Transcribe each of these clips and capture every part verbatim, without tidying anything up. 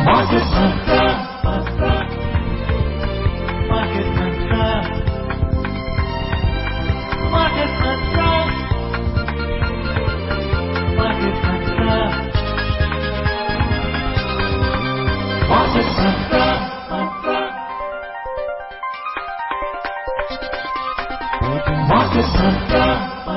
Market Mantra. Market Mantra. Market Mantra. Market Mantra. Market Mantra. Market Mantra.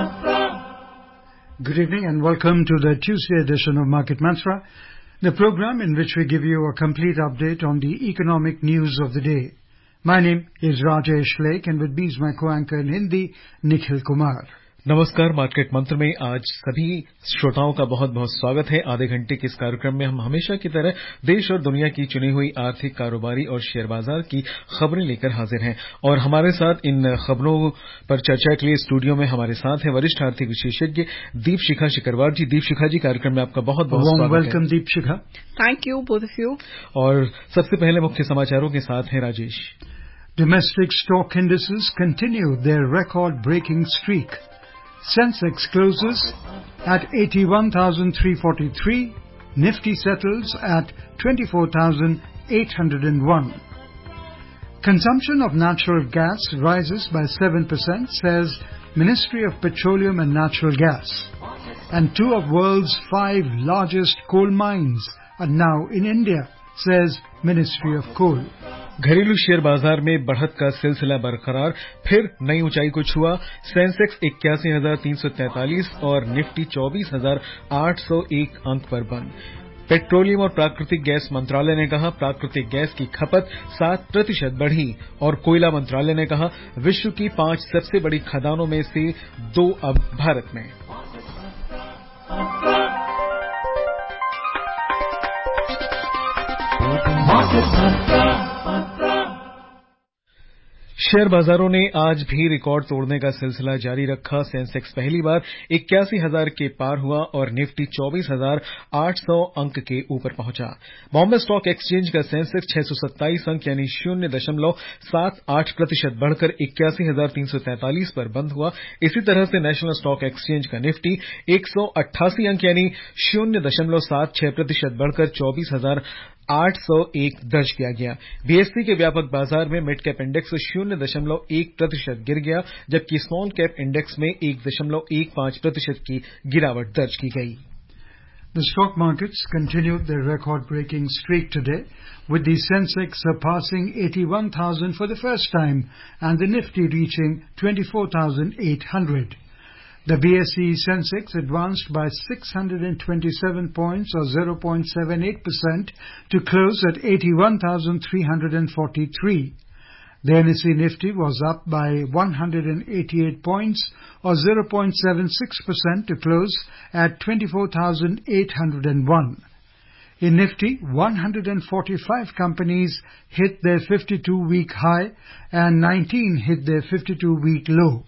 Good evening and welcome to the Tuesday edition of Market Mantra, the program in which we give you a complete update on the economic news of the day. My name is Rajesh Lake and with me is my co-anchor in Hindi, Nikhil Kumar. नमस्कार। Market मंत्र में आज सभी श्रोताओं का बहुत बहुत स्वागत है। आधे घंटे के इस कार्यक्रम में हम हमेशा की तरह देश और दुनिया की चुनी हुई आर्थिक, कारोबारी और शेयर बाजार की खबरें लेकर हाजिर हैं और हमारे साथ इन खबरों पर चर्चा के लिए स्टूडियो में हमारे साथ हैं वरिष्ठ आर्थिक विशेषज्ञ दीपशिखा शिकरवार जी। दीपशिखा जी, कार्यक्रम में आपका बहुत बहुत स्वागत है। Welcome Deepshikha. Thank you both of you. और सबसे पहले मुख्य समाचारों के साथ हैं Rajesh. Domestic stock indices continue their record-breaking streak. Sensex closes at eighty-one thousand three hundred forty-three, Nifty settles at twenty-four thousand eight hundred one. Consumption of natural gas rises by seven percent, says Ministry of Petroleum and Natural Gas. And two of world's five largest coal mines are now in India, says Ministry of Coal. घरेलू share बाजार में बढ़त का सिलसिला बरकरार, फिर नई ऊंचाई को छुआ। सेंसेक्स इक्यासी हजार तीन सौ तैंतालीस और निफ्टी चौबीस हजार आठ सौ एक अंक पर बंद। पेट्रोलियम और प्राकृतिक गैस मंत्रालय ने कहा प्राकृतिक गैस की खपत सात प्रतिशत बढ़ी और कोयला मंत्रालय ने कहा विश्व की पांच सबसे बड़ी खदानों में से दो अब भारत में। शेयर बाजारों ने आज भी रिकॉर्ड तोड़ने का सिलसिला जारी रखा। सेंसेक्स पहली बार इक्यासी हजार के पार हुआ और निफ्टी चौबीस हजार आठ सौ अंक के ऊपर पहुंचा। बॉम्बे स्टॉक एक्सचेंज का सेंसेक्स छह सौ सत्ताईस अंक यानी शून्य दशमलव सात आठ प्रतिशत बढ़कर इक्यासी हजार तीन सौ तैंतालीस पर बंद हुआ। इसी तरह से नेशनल स्टॉक एक्सचेंज का निफ्टी एक सौ अट्ठासी अंक यानी शून्य दशमलव सात छह प्रतिशत बढ़कर चौबीस हजार आठ सौ एक दर्ज किया गया। बीएससी के व्यापक बाजार में मिड कैप इंडेक्स शून्य दशमलव एक प्रतिशत गिर गया, जबकि स्मॉल कैप इंडेक्स में एक दशमलव एक पांच प्रतिशत की गिरावट दर्ज की गई। The stock markets continued their record-breaking streak today, with the Sensex surpassing eighty-one thousand for the first time and the Nifty reaching twenty-four thousand eight hundred. The B S E Sensex advanced by six hundred twenty-seven points or zero point seven eight percent to close at eighty-one thousand three hundred forty-three. The N S E Nifty was up by one hundred eighty-eight points or zero point seven six percent to close at twenty-four thousand eight hundred one. In Nifty, one hundred forty-five companies hit their fifty-two week high and nineteen hit their fifty-two week low.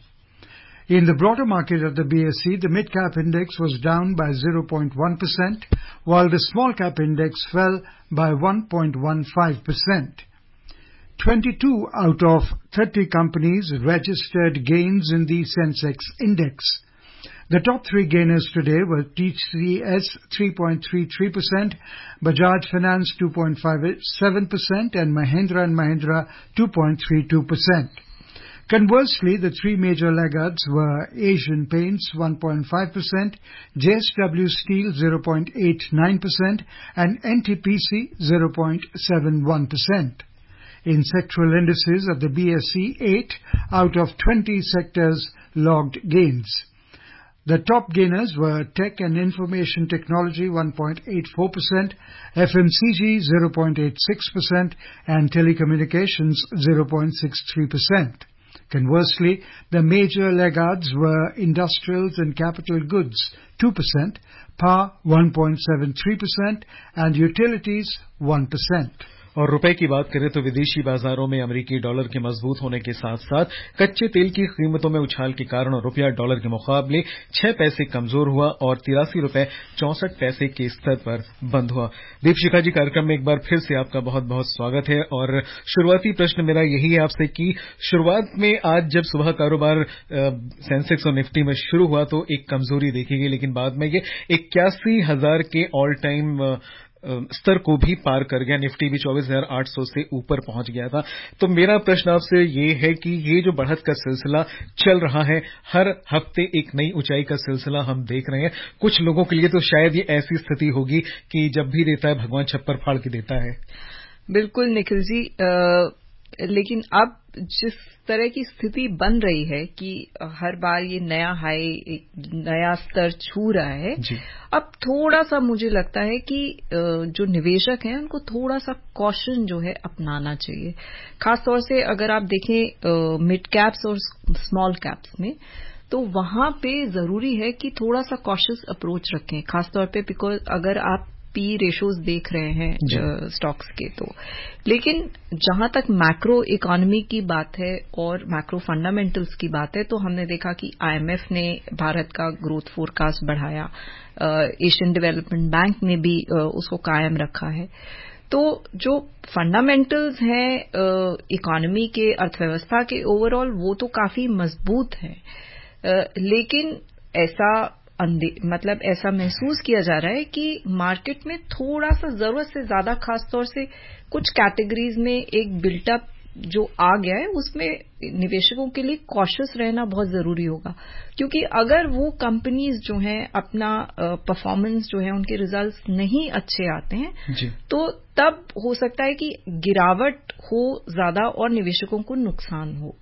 In the broader market of the B S E, the mid-cap index was down by zero point one percent, while the small-cap index fell by one point one five percent. twenty-two out of thirty companies registered gains in the Sensex index. The top three gainers today were T C S three point three three percent, Bajaj Finance two point five seven percent and Mahindra and Mahindra two point three two percent. Conversely, the three major laggards were Asian Paints one point five percent, J S W Steel zero point eight nine percent and N T P C zero point seven one percent. In sectoral indices of the B S E, eight out of twenty sectors logged gains. The top gainers were Tech and Information Technology one point eight four percent, F M C G zero point eight six percent and Telecommunications zero point six three percent. Conversely, the major laggards were Industrials and Capital Goods two percent, Power one point seven three percent and Utilities one percent. और रुपए की बात करें तो विदेशी बाजारों में अमेरिकी डॉलर के मजबूत होने के साथ साथ कच्चे तेल की कीमतों में उछाल के कारण रुपया डॉलर के मुकाबले छह पैसे कमजोर हुआ और तिरासी रुपए चौसठ पैसे के स्तर पर बंद हुआ। दीपशिखा जी, कार्यक्रम में एक बार फिर से आपका बहुत बहुत स्वागत है और शुरुआती प्रश्न मेरा यही है आपसे कि शुरुआत में आज जब सुबह कारोबार सेंसेक्स और निफ्टी में शुरू हुआ तो एक कमजोरी देखी गई, लेकिन बाद में ये इक्यासी हजार के ऑल टाइम स्तर को भी पार कर गया, निफ्टी भी चौबीस हज़ार आठ सौ से ऊपर पहुंच गया था। तो मेरा प्रश्न आपसे ये है कि ये जो बढ़त का सिलसिला चल रहा है, हर हफ्ते एक नई ऊंचाई का सिलसिला हम देख रहे हैं, कुछ लोगों के लिए तो शायद ये ऐसी स्थिति होगी कि जब भी देता है भगवान छप्पर फाड़ के देता है। बिल्कुल निखिल जी, आ, लेकिन अब जिस तरह की स्थिति बन रही है कि हर बार ये नया हाई, एक नया स्तर छू रहा है, अब थोड़ा सा मुझे लगता है कि जो निवेशक हैं उनको थोड़ा सा कॉशन जो है अपनाना चाहिए। खासतौर से अगर आप देखें मिड कैप्स और स्मॉल कैप्स में, तो वहां पे जरूरी है कि थोड़ा सा कॉशियस अप्रोच रखें, खासतौर पे बिकॉज अगर आप पी रेशोज देख रहे हैं स्टॉक्स के तो। लेकिन जहां तक मैक्रो इकोनॉमी की बात है और मैक्रो फंडामेंटल्स की बात है, तो हमने देखा कि आईएमएफ ने भारत का ग्रोथ फोरकास्ट बढ़ाया, एशियन डेवलपमेंट बैंक ने भी उसको कायम रखा है। तो जो फंडामेंटल्स हैं इकोनॉमी के, अर्थव्यवस्था के ओवरऑल, वो तो काफी मजबूत हैं, लेकिन ऐसा मतलब ऐसा महसूस किया जा रहा है कि मार्केट में थोड़ा सा जरूरत से ज्यादा, खासतौर से कुछ कैटेगरीज में एक बिल्टअप जो आ गया है, उसमें निवेशकों के लिए कॉशियस रहना बहुत जरूरी होगा। क्योंकि अगर वो कंपनीज जो हैं अपना परफॉर्मेंस जो है, उनके रिजल्ट्स नहीं अच्छे आते हैं जी। तो तब हो सकता है कि गिरावट हो ज्यादा और निवेशकों को नुकसान हो।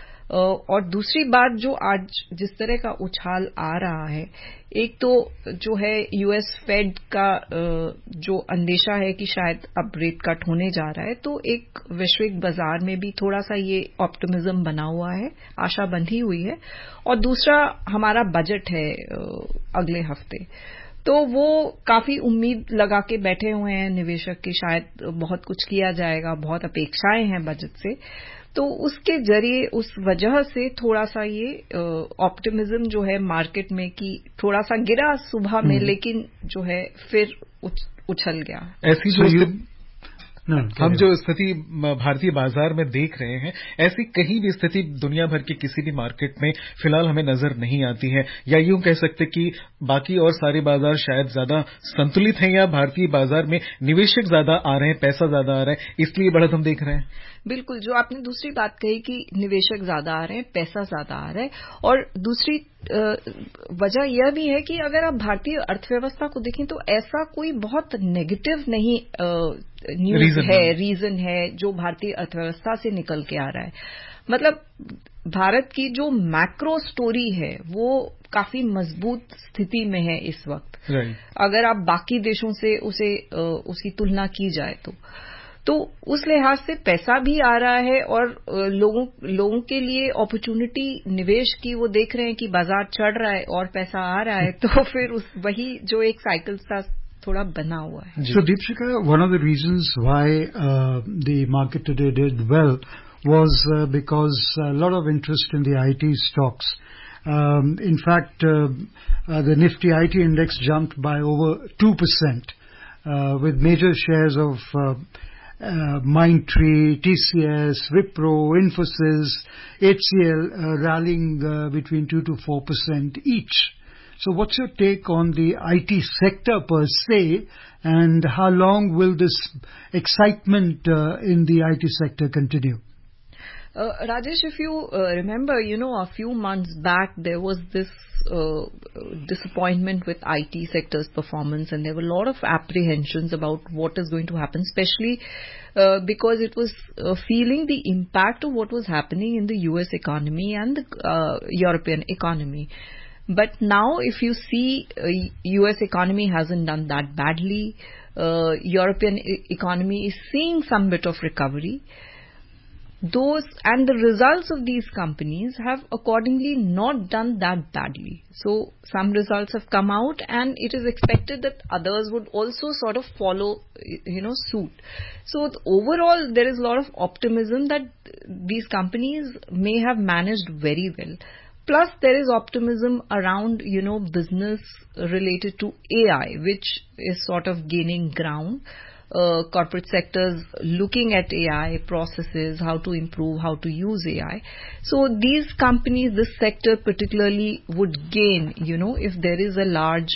और दूसरी बात, जो आज जिस तरह का उछाल आ रहा है, एक तो जो है यूएस फेड का जो अंदेशा है कि शायद अब रेट कट होने जा रहा है, तो एक वैश्विक बाजार में भी थोड़ा सा ये ऑप्टिमिज्म बना हुआ है, आशा बंधी हुई है। और दूसरा हमारा बजट है अगले हफ्ते, तो वो काफी उम्मीद लगा के बैठे हुए हैं निवेशक कि शायद बहुत कुछ किया जाएगा, बहुत अपेक्षाएं हैं बजट से। तो उसके जरिए, उस वजह से थोड़ा सा ये ऑप्टिमिज्म जो है मार्केट में कि थोड़ा सा गिरा सुबह में, लेकिन जो है फिर उच, उछल गया। ऐसी जो No, हम जो स्थिति भारतीय बाजार में देख रहे हैं, ऐसी कहीं भी स्थिति दुनिया भर के किसी भी मार्केट में फिलहाल हमें नजर नहीं आती है। या यूं कह सकते कि बाकी और सारे बाजार शायद ज्यादा संतुलित हैं, या भारतीय बाजार में निवेशक ज्यादा आ रहे हैं, पैसा ज्यादा आ रहा है, इसलिए बढ़त हम देख रहे हैं। बिल्कुल, जो आपने दूसरी बात कही कि निवेशक ज्यादा आ रहे हैं, पैसा ज्यादा आ रहा है, और दूसरी वजह यह भी है कि अगर आप भारतीय अर्थव्यवस्था को देखें तो ऐसा कोई बहुत नेगेटिव नहीं न्यूज है, रीजन है जो भारतीय अर्थव्यवस्था से निकल के आ रहा है। मतलब भारत की जो मैक्रो स्टोरी है वो काफी मजबूत स्थिति में है इस वक्त, right. अगर आप बाकी देशों से उसे उसकी तुलना की जाए तो तो उस लिहाज से पैसा भी आ रहा है, और लोगों लोगों के लिए अपॉर्चुनिटी निवेश की वो देख रहे हैं कि बाजार चढ़ रहा है और पैसा आ रहा है, तो फिर उस वही जो एक साइकिल था थोड़ा बना हुआ है। So Deepshika, one of the reasons why uh, the market today did well was uh, because a lot of interest in the I T stocks. Um, in fact, uh, uh, the Nifty I T index jumped by over two percent uh, with major shares of uh, uh, Mindtree, T C S, Wipro, Infosys, H C L uh, rallying uh, between two to four percent each. So what's your take on the I T sector per se, and how long will this excitement uh, in the I T sector continue? Uh, Rajesh, if you uh, remember, you know, a few months back there was this uh, disappointment with I T sector's performance, and there were a lot of apprehensions about what is going to happen, especially uh, because it was uh, feeling the impact of what was happening in the U S economy and the uh, European economy. But now if you see, uh, U S economy hasn't done that badly. Uh, European e- economy is seeing some bit of recovery. Those and the results of these companies have accordingly not done that badly. So some results have come out, and it is expected that others would also sort of follow, you know, suit. So overall, there is a lot of optimism that these companies may have managed very well. Plus, there is optimism around, you know, business related to A I, which is sort of gaining ground. Uh, corporate sectors looking at A I processes, how to improve, how to use A I. So these companies, this sector particularly would gain, you know, if there is a large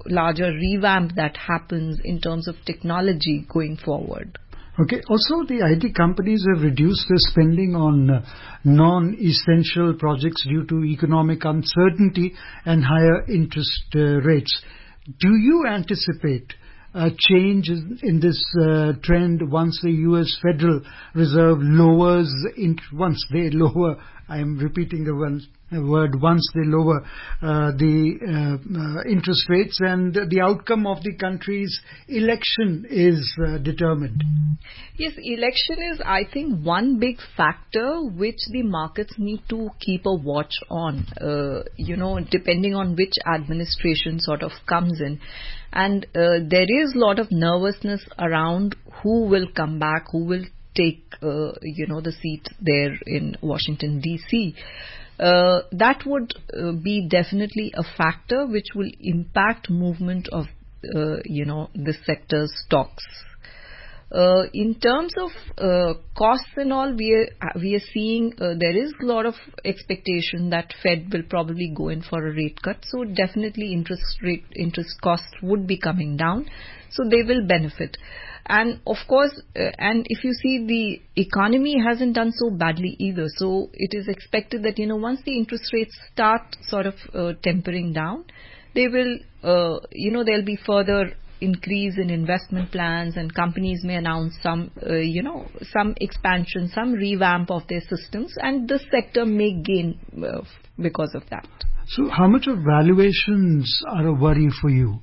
larger revamp that happens in terms of technology going forward. Okay. Also, the I T companies have reduced their spending on uh, non-essential projects due to economic uncertainty and higher interest uh, rates. Do you anticipate a change in, in this uh, trend once the U S Federal Reserve lowers, in, once they lower, I am repeating the one, uh, word, once they lower uh, the uh, uh, interest rates and the outcome of the country's election is uh, determined? Yes, election is, I think, one big factor which the markets need to keep a watch on, uh, you know, depending on which administration sort of comes in. And uh, there is a lot of nervousness around who will come back, who will take, uh, you know, the seat there in Washington, D C Uh, that would uh, be definitely a factor which will impact movement of, uh, you know, this sector's stocks. Uh, in terms of uh, costs and all, we are, we are seeing uh, there is a lot of expectation that Fed will probably go in for a rate cut. So definitely interest rate, interest costs would be coming down. So they will benefit. And of course, uh, and if you see, the economy hasn't done so badly either. So it is expected that, you know, once the interest rates start sort of uh, tempering down, they will, uh, you know, there'll be further increase in investment plans, and companies may announce some, uh, you know, some expansion, some revamp of their systems, and this sector may gain uh, because of that. So how much of valuations are a worry for you?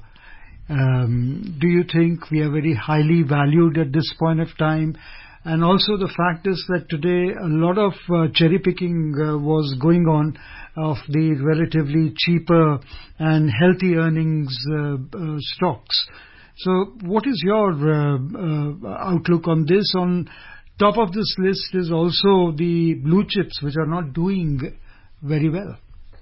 Um, do you think we are very highly valued at this point of time? And also the fact is that today a lot of uh, cherry picking uh, was going on of the relatively cheaper and healthy earnings uh, uh, stocks. So what is your uh, uh, outlook on this? On top of this list is also the blue chips, which are not doing very well.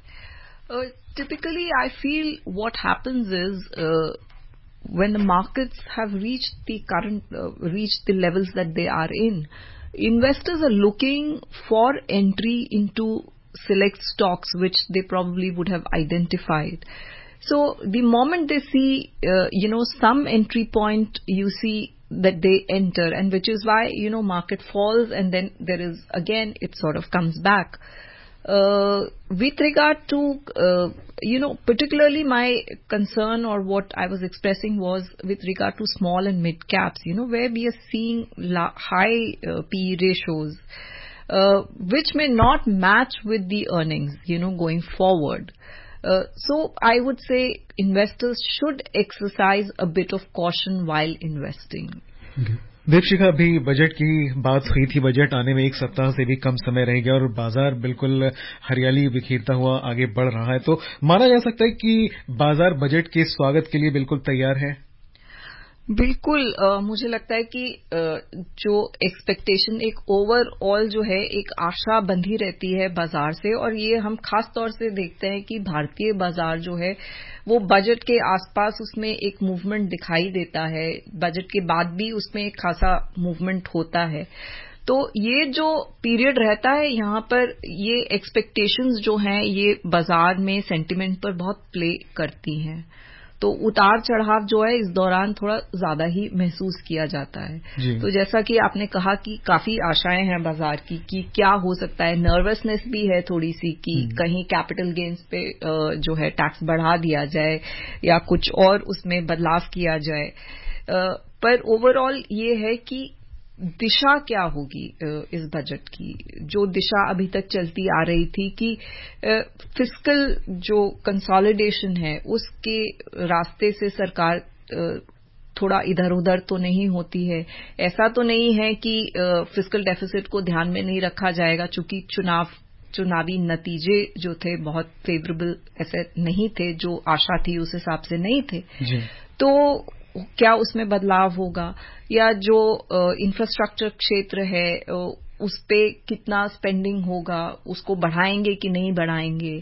Uh, typically, I feel what happens is uh, when the markets have reached the current, uh, reached the levels that they are in, investors are looking for entry into select stocks which they probably would have identified. So the moment they see, uh, you know, some entry point, you see that they enter, and which is why, you know, market falls and then there is, again, it sort of comes back. Uh, with regard to, uh, you know, particularly my concern or what I was expressing was with regard to small and mid caps, you know, where we are seeing la- high uh, P E ratios, uh, which may not match with the earnings, you know, going forward. Uh, so I would say investors should exercise a bit of caution while investing. Okay. Deepshikha, अभी budget की बात हुई थी. Budget आने में एक सप्ताह से भी कम समय रह गया और बाजार बिल्कुल हरियाली बिखेरता हुआ आगे बढ़ रहा है. तो माना जा सकता है कि बाजार बजट के स्वागत के लिए बिल्कुल तैयार है. बिल्कुल. uh, मुझे लगता है कि uh, जो एक्सपेक्टेशन, एक ओवरऑल जो है, एक आशा बंधी रहती है बाजार से, और ये हम खास तौर से देखते हैं कि भारतीय बाजार जो है वो बजट के आसपास उसमें एक मूवमेंट दिखाई देता है. बजट के बाद भी उसमें एक खासा मूवमेंट होता है. तो ये जो पीरियड रहता है, यहाँ पर ये एक्सपेक्टेशंस जो हैं ये बाजार में सेंटिमेंट पर बहुत प्ले करती हैं. तो उतार चढ़ाव जो है इस दौरान थोड़ा ज्यादा ही महसूस किया जाता है. तो जैसा कि आपने कहा कि काफी आशाएं हैं बाजार की कि क्या हो सकता है, नर्वसनेस भी है थोड़ी सी कि कहीं कैपिटल गेन्स पे जो है टैक्स बढ़ा दिया जाए या कुछ और उसमें बदलाव किया जाए. पर ओवरऑल ये है कि दिशा क्या होगी इस बजट की, जो दिशा अभी तक चलती आ रही थी कि फिस्कल जो कंसोलिडेशन है उसके रास्ते से सरकार थोड़ा इधर उधर तो नहीं होती है. ऐसा तो नहीं है कि फिस्कल डेफिसिट को ध्यान में नहीं रखा जाएगा, चूंकि चुनाव चुनावी नतीजे जो थे बहुत फेवरेबल ऐसे नहीं थे, जो आशा थी उस हिसाब से नहीं थे. तो क्या उसमें बदलाव होगा, या जो इंफ्रास्ट्रक्चर क्षेत्र है उस पे कितना स्पेंडिंग होगा, उसको बढ़ाएंगे कि नहीं बढ़ाएंगे,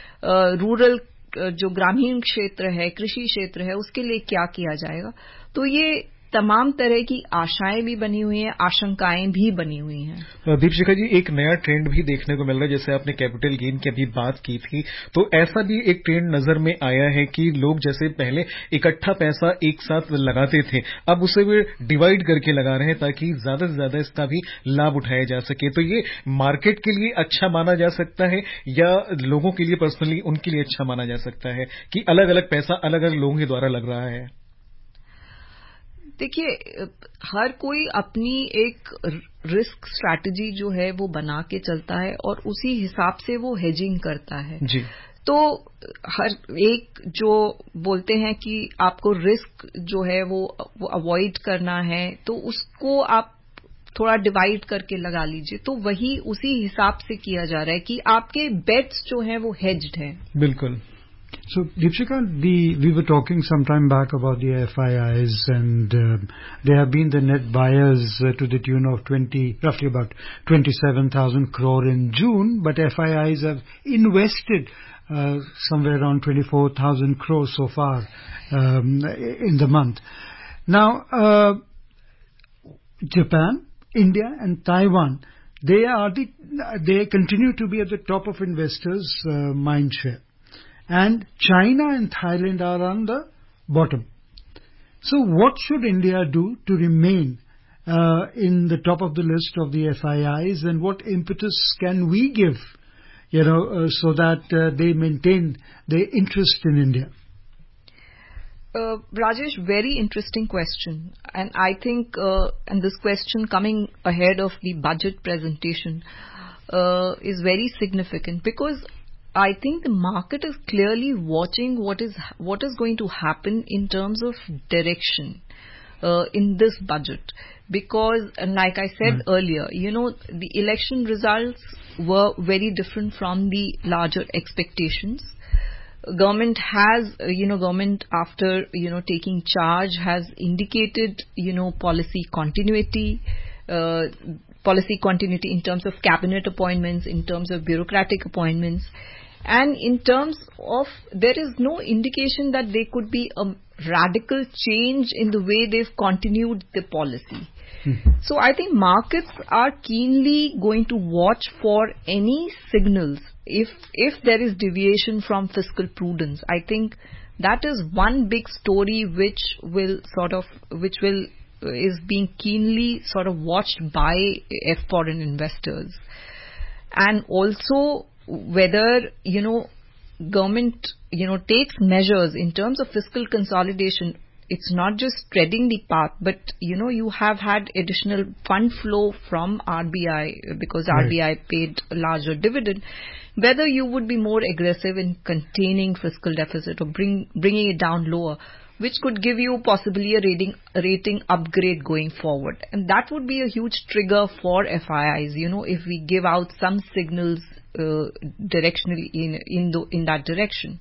रूरल जो ग्रामीण क्षेत्र है, कृषि क्षेत्र है, उसके लिए क्या किया जाएगा. तो ये तमाम तरह की आशाएं भी बनी हुई हैं, आशंकाएं भी बनी हुई हैं। दीपशिखा जी, एक नया ट्रेंड भी देखने को मिल रहा है। जैसे आपने कैपिटल गेन की अभी बात की थी, तो ऐसा भी एक ट्रेंड नजर में आया है कि लोग जैसे पहले इकट्ठा पैसा एक साथ लगाते थे, अब उसे भी डिवाइड करके लगा रहे हैं ताकि ज्यादा से ज्यादा इसका भी लाभ उठाया जा सके। तो ये मार्केट के लिए अच्छा माना जा सकता है या लोगों के लिए पर्सनली उनके लिए अच्छा माना जा सकता है कि अलग अलग पैसा अलग अलग लोगों के द्वारा लग रहा है? देखिए, हर कोई अपनी एक रिस्क स्ट्रैटेजी जो है वो बना के चलता है और उसी हिसाब से वो हेजिंग करता है जी। तो हर एक जो बोलते हैं कि आपको रिस्क जो है वो वो अवॉइड करना है तो उसको आप थोड़ा डिवाइड करके लगा लीजिए, तो वही उसी हिसाब से किया जा रहा है कि आपके बेट्स जो हैं वो हेज्ड हैं। बिल्कुल। So, Deepshika, the, we were talking some time back about the F I Is, and uh, they have been the net buyers uh, to the tune of twenty, roughly about twenty-seven thousand crore in June, but F I Is have invested uh, somewhere around twenty-four thousand crore so far um, in the month. Now, uh, Japan, India, and Taiwan, they are the, they continue to be at the top of investors' uh, mind share. And China and Thailand are on the bottom. So what should India do to remain uh, in the top of the list of the F I Is, and what impetus can we give, you know, uh, so that uh, they maintain their interest in India? Uh, Rajesh, very interesting question. And I think, uh, and this question coming ahead of the budget presentation uh, is very significant, because I think the market is clearly watching what is what is going to happen in terms of direction uh, in this budget. Because, and like I said mm. earlier, you know, the election results were very different from the larger expectations. Government has, uh, you know, government after, you know, taking charge has indicated, you know, policy continuity, uh, policy continuity in terms of cabinet appointments, in terms of bureaucratic appointments. And in terms of, there is no indication that there could be a radical change in the way they've continued the policy. Mm-hmm. So I think markets are keenly going to watch for any signals if if there is deviation from fiscal prudence. I think that is one big story which will sort of, which will, uh, is being keenly sort of watched by F foreign investors. And also, whether, you know, government, you know, takes measures in terms of fiscal consolidation. It's not just treading the path, but, you know, you have had additional fund flow from R B I because right. R B I paid a larger dividend. Whether you would be more aggressive in containing fiscal deficit or bring, bringing it down lower, which could give you possibly a rating, a rating upgrade going forward. And that would be a huge trigger for F I Is, you know, if we give out some signals Uh, directionally in in, the, in that direction.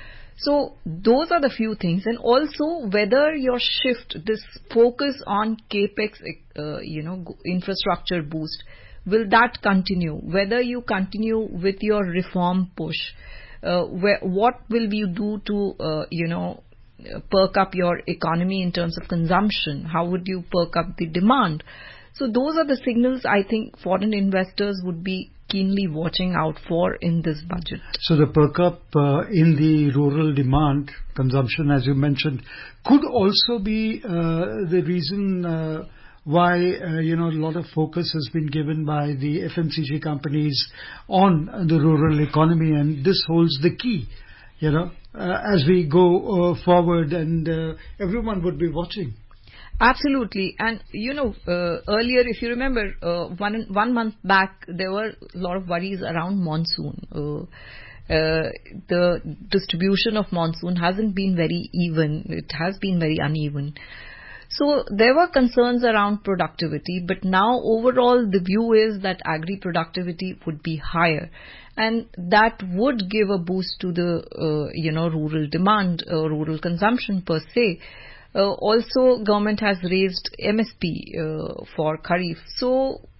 So those are the few things. And also whether your shift, this focus on capex, uh, you know, infrastructure boost, will that continue? Whether you continue with your reform push, uh, where, what will you do to, uh, you know, perk up your economy in terms of consumption? How would you perk up the demand? So those are the signals I think foreign investors would be keenly watching out for in this budget. So the perk up uh, in the rural demand consumption, as you mentioned, could also be uh, the reason uh, why, uh, you know, a lot of focus has been given by the F M C G companies on the rural economy, and this holds the key, you know, uh, as we go uh, forward, and uh, everyone would be watching. Absolutely. And, you know, uh, earlier, if you remember, uh, one one month back, there were a lot of worries around monsoon. Uh, uh, the distribution of monsoon hasn't been very even. It has been very uneven. So there were concerns around productivity, but now overall the view is that agri-productivity would be higher. And that would give a boost to the, uh, you know, rural demand, uh, rural consumption per se. Uh, also, government has raised M S P uh, for Kharif. So,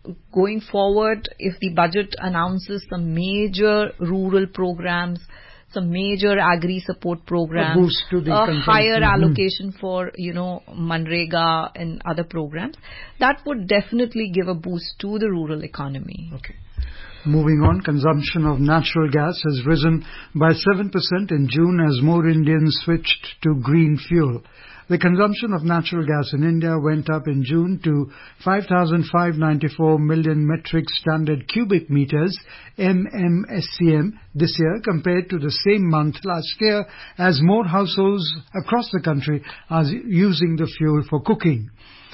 going forward, if the budget announces some major rural programs, some major agri support programs, a boost to the a higher mm-hmm. allocation for, you know, Manrega and other programs, that would definitely give a boost to the rural economy. Okay. Moving on, consumption of natural gas has risen by seven percent in June as more Indians switched to green fuel. The consumption of natural gas in India went up in June to five thousand five hundred ninety-four million metric standard cubic meters, M M S C M, this year compared to the same month last year, as more households across the country are using the fuel for cooking.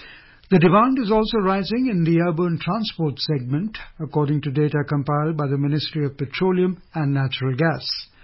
The demand is also rising in the urban transport segment, according to data compiled by the Ministry of Petroleum and Natural Gas.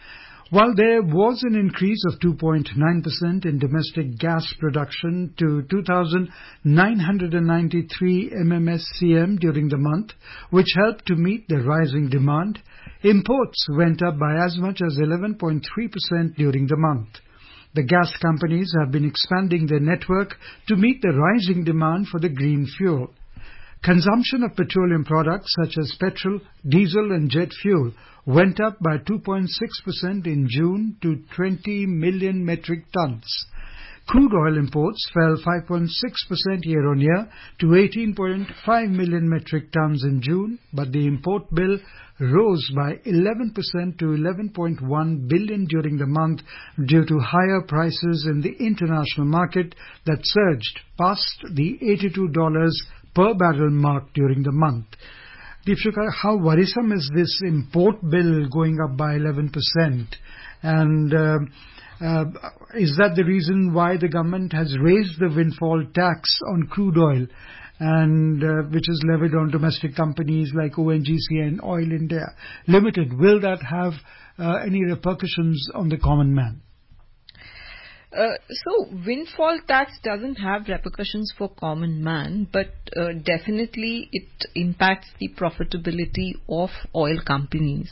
While there was an increase of two point nine percent in domestic gas production to two thousand nine hundred ninety-three M M S C M during the month, which helped to meet the rising demand, imports went up by as much as eleven point three percent during the month. The gas companies have been expanding their network to meet the rising demand for the green fuel. Consumption of petroleum products such as petrol, diesel and jet fuel went up by two point six percent in June to twenty million metric tons. Crude oil imports fell five point six percent year-on-year to eighteen point five million metric tons in June, but the import bill rose by eleven percent to eleven point one billion during the month due to higher prices in the international market that surged past the eighty-two dollars per barrel mark during the month. Deepshikha, how worrisome is this import bill going up by eleven percent? And uh, uh, is that the reason why the government has raised the windfall tax on crude oil, and uh, which is levied on domestic companies like O N G C and Oil India Limited? Will that have uh, any repercussions on the common man? Uh, so, windfall tax doesn't have repercussions for common man, but uh, definitely it impacts the profitability of oil companies.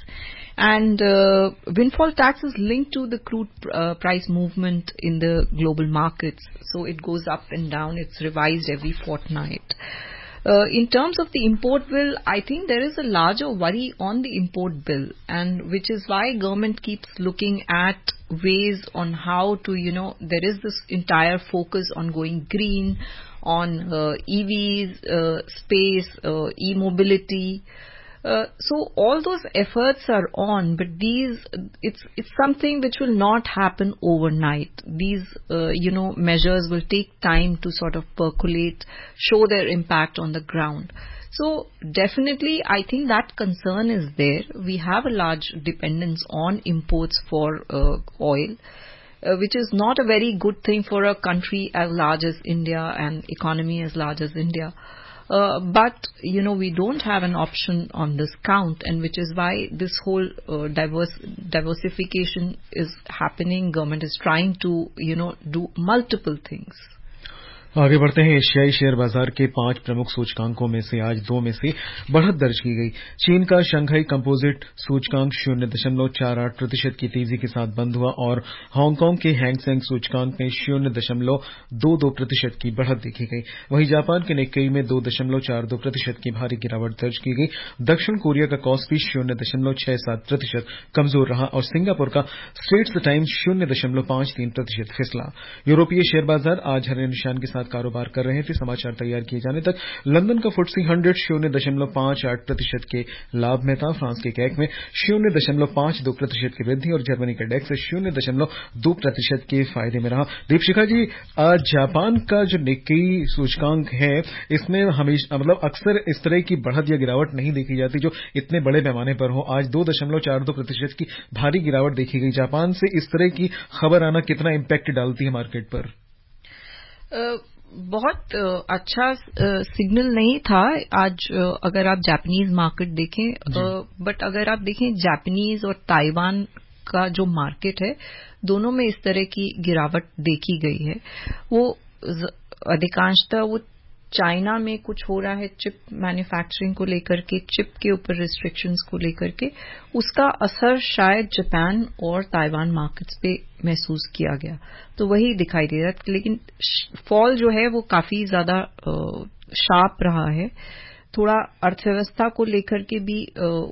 And uh, windfall tax is linked to the crude uh, price movement in the global markets. So, it goes up and down. It's revised every fortnight. Uh, in terms of the import bill, I think there is a larger worry on the import bill, and which is why government keeps looking at ways on how to, you know, there is this entire focus on going green, on uh, E Vs, uh, space, uh, e-mobility. Uh, so all those efforts are on, but these, it's it's something which will not happen overnight. These, uh, you know, measures will take time to sort of percolate, show their impact on the ground. So definitely, I think that concern is there. We have a large dependence on imports for uh, oil, uh, which is not a very good thing for a country as large as India and economy as large as India. Uh, but, you know, we don't have an option on this count, and which is why this whole uh, diverse, diversification is happening. Government is trying to, you know, do multiple things. आगे बढ़ते हैं। एशियाई share बाजार के पांच प्रमुख सूचकांकों में से आज दो में से बढ़त दर्ज की गई। चीन का शंघाई कंपोजिट सूचकांक शून्य दशमलव चार आठ प्रतिशत की तेजी के साथ बंद हुआ और हांगकांग के हैंगसेंग सूचकांक में शून्य दशमलव दो दो प्रतिशत की बढ़त देखी गई। वहीं जापान के निक्केई में दो दशमलव चार दो प्रतिशत की भारी गिरावट दर्ज की गई। दक्षिण कोरिया का कॉस्पी शून्य दशमलव छह सात प्रतिशत कमजोर रहा और सिंगापुर का स्ट्रेट्स टाइम्स शून्य दशमलव पांच तीन प्रतिशत फिसला। यूरोपीय शेयर बाजार आज हरे निशान के साथ कारोबार कर रहे थे। समाचार तैयार किए जाने तक लंदन का फुट्सी हंड्रेड शून्य दशमलव पांच आठ प्रतिशत के लाभ में था। फ्रांस के कैक में शून्य दशमलव पांच दो प्रतिशत की वृद्धि और जर्मनी का डेक्स शून्य दशमलव दो प्रतिशत के फायदे में रहा। दीपशिखा जी, आज जापान का जो निक्केई सूचकांक है, इसमें हमेशा मतलब अक्सर इस तरह की बढ़त या गिरावट नहीं देखी जाती जो इतने बड़े पैमाने पर हो। आज दो दशमलव चार दो प्रतिशत की भारी गिरावट देखी गई। जापान से इस तरह की खबर आना कितना इम्पैक्ट डालती है मार्केट पर? uh, बहुत अच्छा सिग्नल नहीं था आज अगर आप जापानीज मार्केट देखें, बट अगर आप देखें जापानीज और ताइवान का जो मार्केट है, दोनों में इस तरह की गिरावट देखी गई है। वो अधिकांशतः वो चाइना में कुछ हो रहा है चिप मैन्युफैक्चरिंग को लेकर के, चिप के ऊपर रिस्ट्रिक्शंस को लेकर के, उसका असर शायद जापान और ताइवान मार्केट्स पे महसूस किया गया, तो वही दिखाई दे रहा है। लेकिन फॉल जो है वो काफी ज्यादा शार्प रहा है। थोड़ा अर्थव्यवस्था को लेकर के भी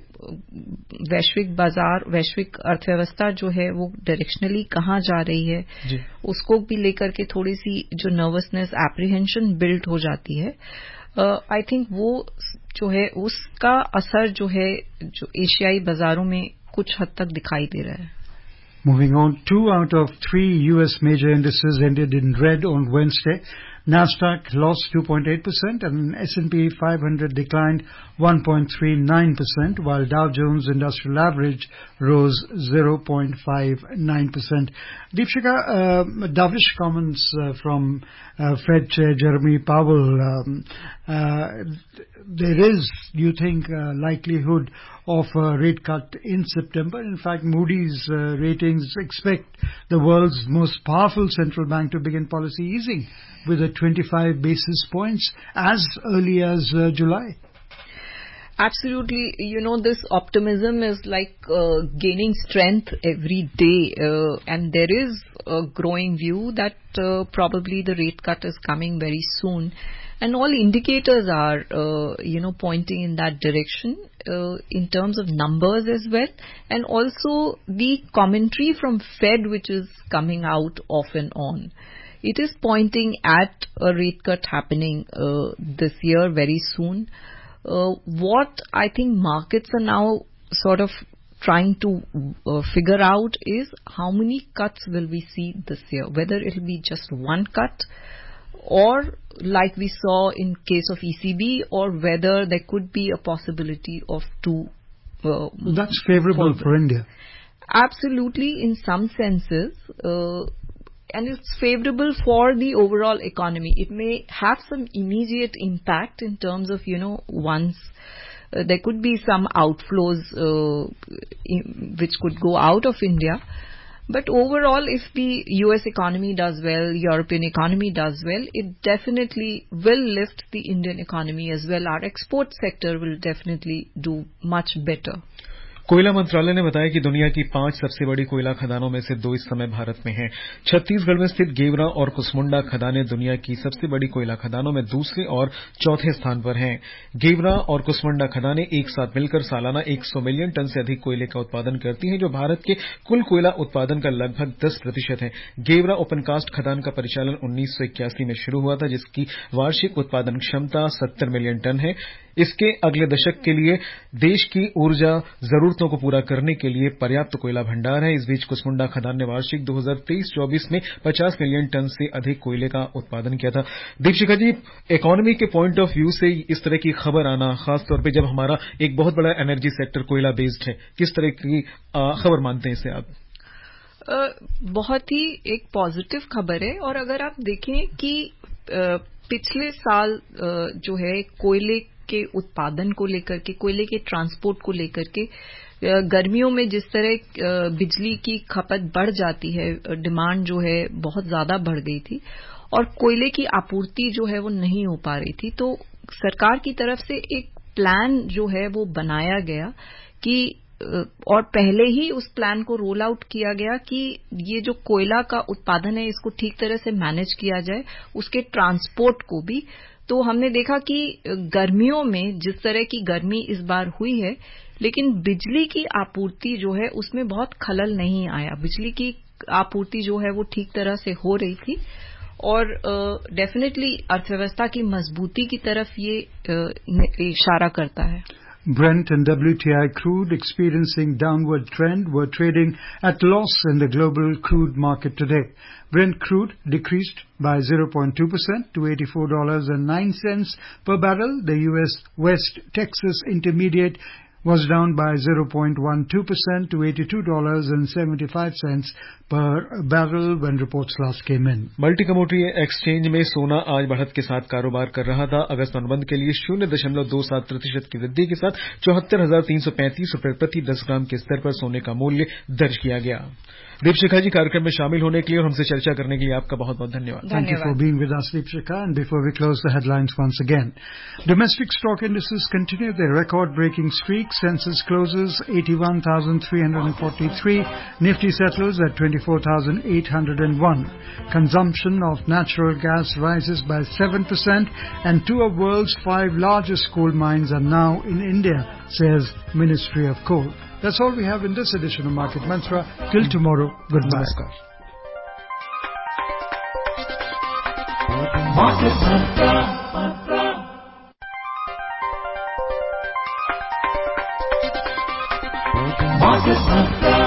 वैश्विक बाजार, वैश्विक अर्थव्यवस्था जो है वो डायरेक्शनली कहाँ जा रही है, उसको भी लेकर के थोड़ी सी जो नर्वसनेस, एप्रीहेंशन बिल्ड हो जाती है, आई थिंक वो जो है उसका असर जो है जो एशियाई बाजारों में कुछ हद तक दिखाई दे रहा है. Moving on, two out of three U S major indices ended in red on Wednesday. Nasdaq lost two point eight percent and S and P five hundred declined one point three nine percent, while Dow Jones Industrial Average rose zero point five nine percent. Deepshika, uh, dovish comments uh, from uh, Fed Chair Jeremy Powell. Um, uh, there is, do you think, uh, likelihood of a rate cut in September? In fact, Moody's uh, ratings expect the world's most powerful central bank to begin policy easing with a twenty-five basis points as early as uh, July. Absolutely. You know, this optimism is like uh, gaining strength every day. Uh, and there is a growing view that uh, probably the rate cut is coming very soon. And all indicators are, uh, you know, pointing in that direction uh, in terms of numbers as well. And also the commentary from Fed, which is coming out off and on. It is pointing at a rate cut happening uh, this year very soon. Uh, what I think markets are now sort of trying to uh, figure out is how many cuts will we see this year, whether it will be just one cut or like we saw in case of E C B, or whether there could be a possibility of two. Uh, That's favorable for India. Absolutely, in some senses. Uh, And it's favorable for the overall economy. It may have some immediate impact in terms of, you know, once uh, there could be some outflows uh, in, which could go out of India. But overall, if the U S economy does well, European economy does well, it definitely will lift the Indian economy as well. Our export sector will definitely do much better. कोयला मंत्रालय ने बताया कि दुनिया की पांच सबसे बड़ी कोयला खदानों में से दो इस समय भारत में हैं। छत्तीसगढ़ में स्थित गेवरा और कुसमुंडा खदानें दुनिया की सबसे बड़ी कोयला खदानों में दूसरे और चौथे स्थान पर हैं। गेवरा और कुसमुंडा खदानें एक साथ मिलकर सालाना सौ मिलियन टन से अधिक कोयले का उत्पादन करती हैं, जो भारत के कुल कोयला उत्पादन का लगभग दस प्रतिशत है। गेवरा ओपनकास्ट खदान का परिचालन उन्नीस सौ इक्यासी में शुरू हुआ था, जिसकी वार्षिक उत्पादन क्षमता सत्तर मिलियन टन है। इसके अगले दशक के लिए देश की ऊर्जा जरूरतों को पूरा करने के लिए पर्याप्त कोयला भंडार है। इस बीच कुसमुंडा खदान ने वार्षिक दो हज़ार तेईस चौबीस में पचास मिलियन टन से अधिक कोयले का उत्पादन किया था। दीपशिखा जी, इकोनॉमी के पॉइंट ऑफ व्यू से इस तरह की खबर आना, खासतौर पे जब हमारा एक बहुत बड़ा एनर्जी सेक्टर कोयला बेस्ड है, किस तरह की खबर मानते हैं इसे आप? uh, बहुत ही एक पॉजिटिव खबर है। और अगर आप देखें कि uh, पिछले साल uh, जो है कोयले के उत्पादन को लेकर के, कोयले के ट्रांसपोर्ट को लेकर के, गर्मियों में जिस तरह बिजली की खपत बढ़ जाती है, डिमांड जो है बहुत ज्यादा बढ़ गई थी और कोयले की आपूर्ति जो है वो नहीं हो पा रही थी, तो सरकार की तरफ से एक प्लान जो है वो बनाया गया कि, और पहले ही उस प्लान को रोल आउट किया गया कि ये जो कोयला का उत्पादन है इसको ठीक तरह से मैनेज किया जाए, उसके ट्रांसपोर्ट को भी। तो हमने देखा कि गर्मियों में जिस तरह की गर्मी इस बार हुई है, लेकिन बिजली की आपूर्ति जो है उसमें बहुत खलल नहीं आया। बिजली की आपूर्ति जो है वो ठीक तरह से हो रही थी और डेफिनेटली uh, अर्थव्यवस्था की मजबूती की तरफ ये uh, इशारा करता है। Brent and W T I crude, experiencing downward trend, were trading at loss in the global crude market today. Brent crude decreased by zero point two percent to eighty-four dollars and nine cents per barrel. The U S West Texas Intermediate was down by zero point one two percent to eighty-two dollars and seventy-five cents per barrel when reports last came in. Multi commodity exchange में सोना आज बढ़त के साथ कारोबार कर रहा था। अगस्त अनुबंध के लिए शून्य दशमलव दो सात प्रतिशत की वृद्धि के साथ चौहत्तर हजार तीन सौ पैंतीस रुपये प्रति दस ग्राम के स्तर पर सोने का मूल्य दर्ज किया गया। दीपशिखा जी, कार्यक्रम में शामिल होने के लिए और हमसे चर्चा करने के लिए आपका बहुत बहुत धन्यवाद। Thank you for being with us, Deepshikha. And before we close the headlines once again, domestic stock indices continue their record-breaking streak. Sensex closes eighty-one thousand three hundred forty-three, Nifty settles at twenty-four thousand eight hundred one. Consumption of natural gas rises by seven percent, and two of world's five largest coal mines are now in India, says Ministry of Coal. That's all we have in this edition of Market Mantra. Till tomorrow, goodbye. Namaskar. Market Mantra. Market Mantra.